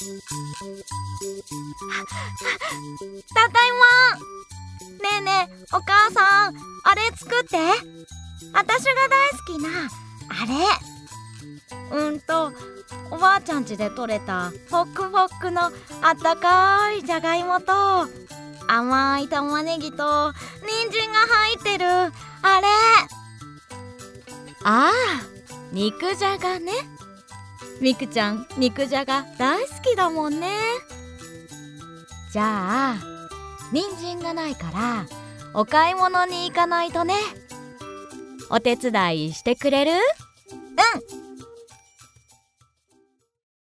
ただいま。ねえねえ、お母さん、あれ作って。私が大好きなあれ。おばあちゃん家で採れたホックホックのあったかいじゃがいもと甘い玉ねぎと人参が入ってるあれ。ああ、肉じゃがね。みくちゃん、肉じゃが大好きだもんね。じゃあ人参がないからお買い物に行かないとね。お手伝いしてくれる？うん。